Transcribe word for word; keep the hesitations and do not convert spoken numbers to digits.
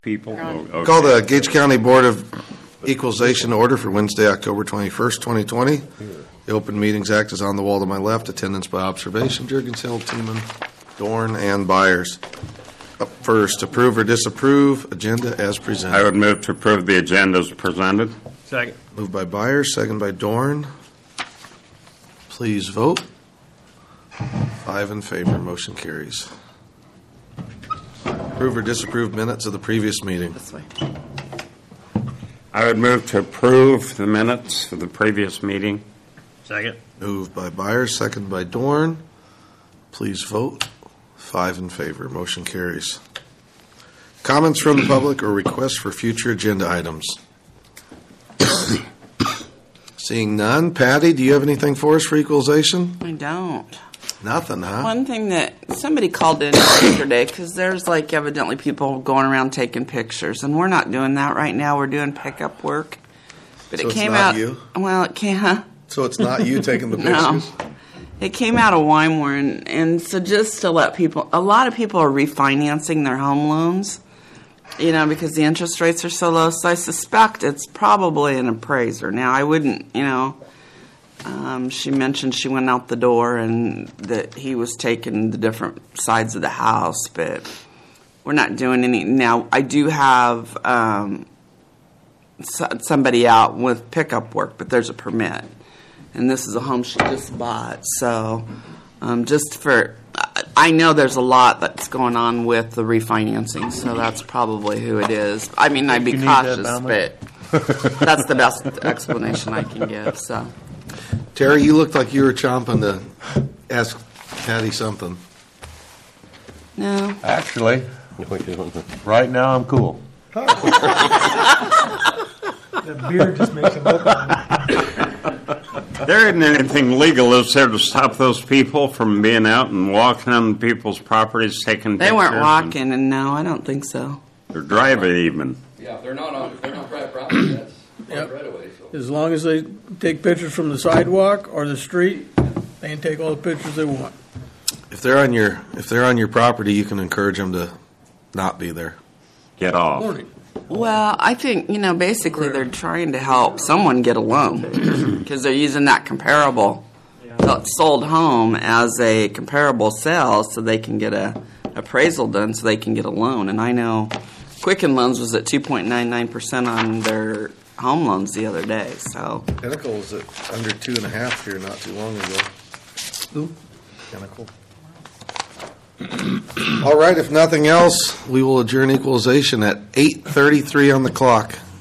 people. Oh, okay. Call the Gage County Board of Equalization to order for Wednesday, October twenty-first, twenty twenty. The Open Meetings Act is on the wall to my left. Attendance by observation. Jurgens, Hill, Teeman, Dorn, and Byers. Up first, approve or disapprove agenda as presented. I would move to approve the agenda as presented. Second. Moved by Byers, second by Dorn. Please vote. Five in favor. Motion carries. Approve or disapprove minutes of the previous meeting. This way. I would move to approve the minutes for the previous meeting. Second. Moved by Byers, second by Dorn. Please vote. Five in favor. Motion carries. Comments from the public or requests for future agenda items? Seeing none. Patty, do you have anything for us for equalization? I don't. Nothing, huh? One thing that somebody called in yesterday, because there's like evidently people going around taking pictures, and we're not doing that right now. We're doing pickup work. But So it it's came not out. you? Well, it came. Huh? So it's not you taking the No. pictures? It came out of Wymore, and, and so just to let people, a lot of people are refinancing their home loans, you know, because the interest rates are so low. So I suspect it's probably an appraiser. Now, I wouldn't, you know, um, she mentioned she went out the door and that he was taking the different sides of the house, but we're not doing any. Now, I do have um, so, somebody out with pickup work, but there's a permit. And this is a home she just bought. So um, just for, I know there's a lot that's going on with the refinancing, so that's probably who it is. I mean, I'd be You need that, cautious, Bauman? but that's the best explanation I can give. So Terry, you looked like you were chomping to ask Patty something. no, Actually, right now I'm cool. The beer just makes him look like There isn't anything legal, is there, to stop those people from being out and walking on people's properties, taking they pictures? weren't and- walking, and no, I don't think so. Or driving even. Yeah, if they're not on, if they're not private property, that's Yep. right away, so. as long as they take pictures from the sidewalk or the street, they can take all the pictures they want. If they're on your if they're on your property, you can encourage them to not be there. Get off. Morning. Well, I think, you know, basically they're trying to help someone get a loan because they're using that comparable sold home as a comparable sale so they can get a appraisal done so they can get a loan. And I know Quicken Loans was at two point nine nine percent on their home loans the other day. So Pinnacle was at under two and a half here not too long ago. Who? Pinnacle. All right, if nothing else, we will adjourn equalization at eight thirty-three on the clock.